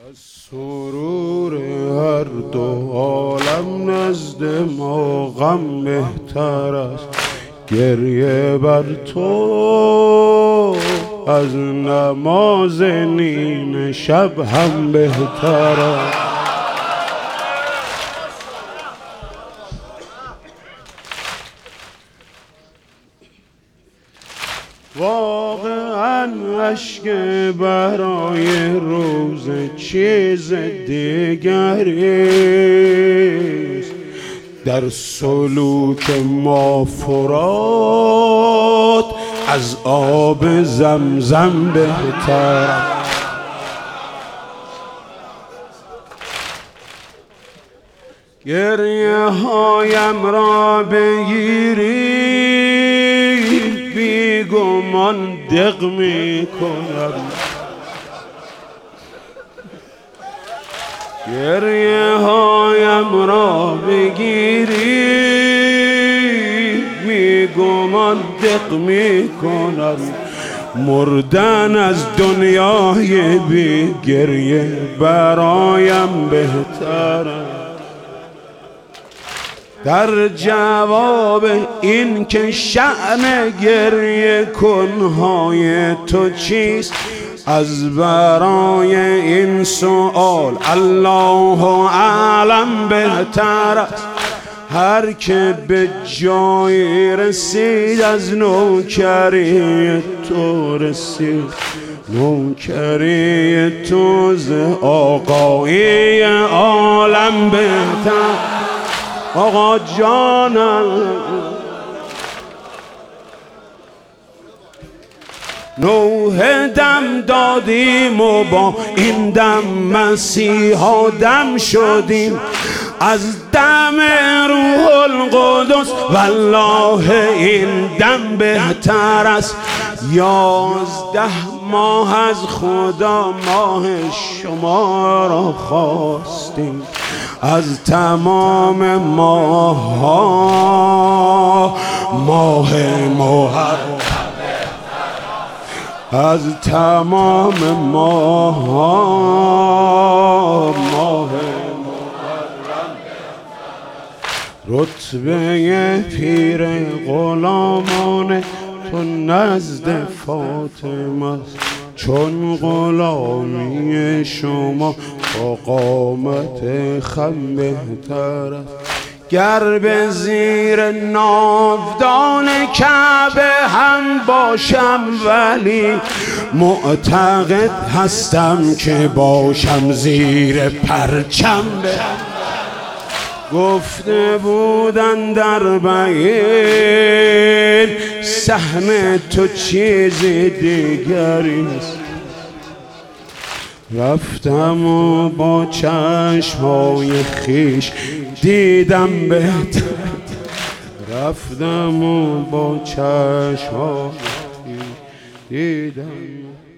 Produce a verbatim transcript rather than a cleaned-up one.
از سرور هر دو عالم نزد ما غم بهتر است. گریه بر تو از نماز نیمه شب هم بهتر است. واقعا اشک برای روز چیز دیگریست. در سلوک ما فرات از آب زمزم بهتر. گریه هایم را بگیری بی گمان دق می کنم. گریه هایم را بگیری بی گمان دق می کنم. مردن از دنیای بی گریه برایم بهتر. در جواب این که شأن گریه کنهای تو چیست، از برای این سؤال الله اعلم بهتر است. هر که به جایی رسید از نوکری تو رسید. نوکری تو ز آقای عالم بهتر. آقا جانم نوح دم دادیم و با این دم مسیحا دم شدیم. از دم روح القدس والله این دم بهتر است. یازده ماه از خدا ماه شما را خواستیم. از تمام ماه ها ماه محرم. از تمام ماه ها ماه محرم. رتبه پیر غلامان تو نزد فاطمه است. چون غلامی شما با قامت خم بهتر است. گر به زیر ناودان کعبه هم باشم ولی معتقد هستم که باشم زیر پرچم بهتر. گفته بودن در بین سهم تو چیز دیگریست. رفتم و با چشمای خیش دیدم بهتر. رفتم و با چشمای خیش دیدم